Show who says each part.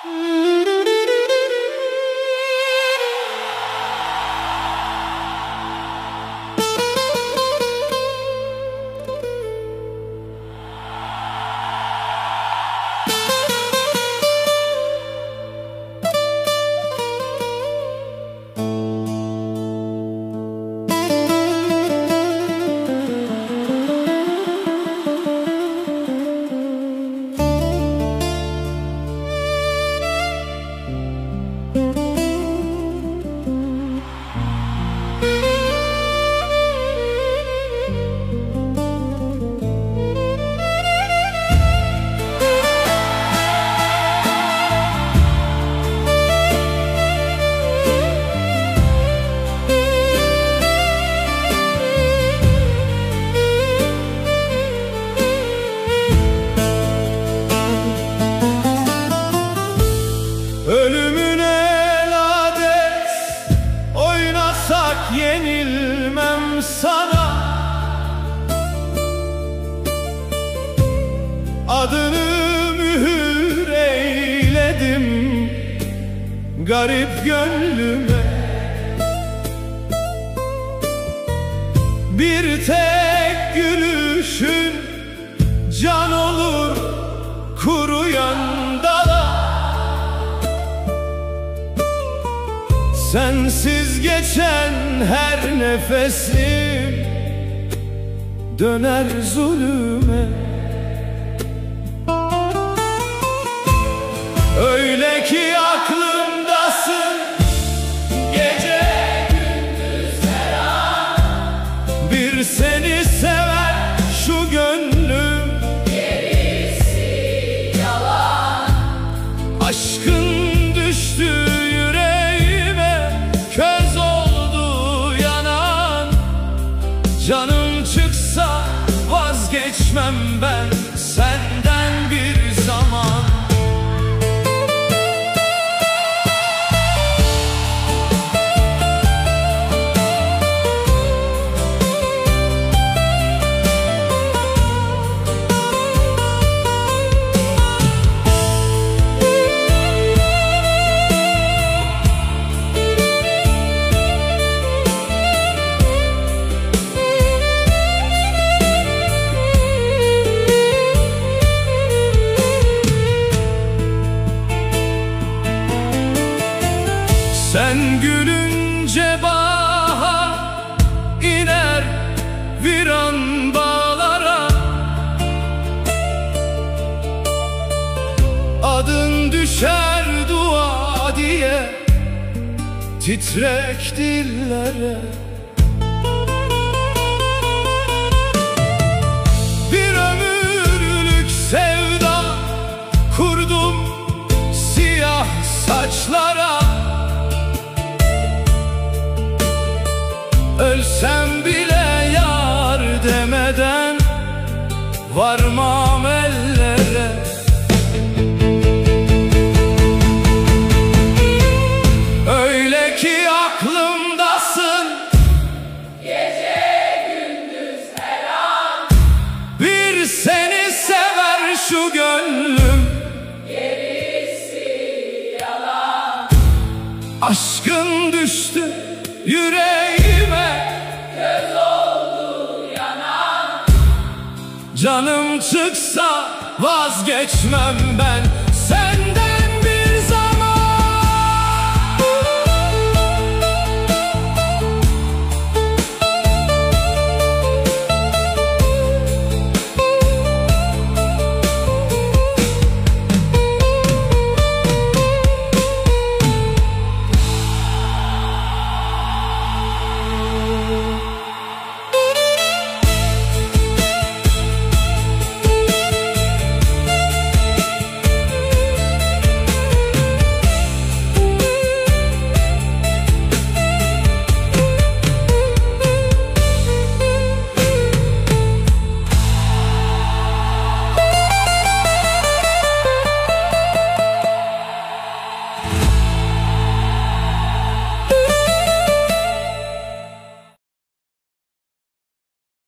Speaker 1: Ölümüne lades oynasak yenilmem sana. Adını mühür eyledim garip gönlüme. Bir tek gülüşün can olur kuruyan dala. Sensiz geçen her nefesim döner zulüme. Öyle ki aklımdasın gece gündüz her an. Bir seni sever şu gönlüm, gerisi yalan. Aşkın düştü köz oldu yanan. Canım çıksa vazgeçmem ben senden bir zaman. Sen gülünce bahar iner viran bağlara. Adın düşer dua diye titrek dillere. Bir ömürlük sevda kurdum siyah saçlara. Ölsem bile yar demeden varmam ellere. Öyle ki aklımdasın gece gündüz her an. Bir seni sever şu gönlüm, gerisi yalan. Aşkın düştü yüreğime, köz oldu yanan. Canım çıksa vazgeçmem ben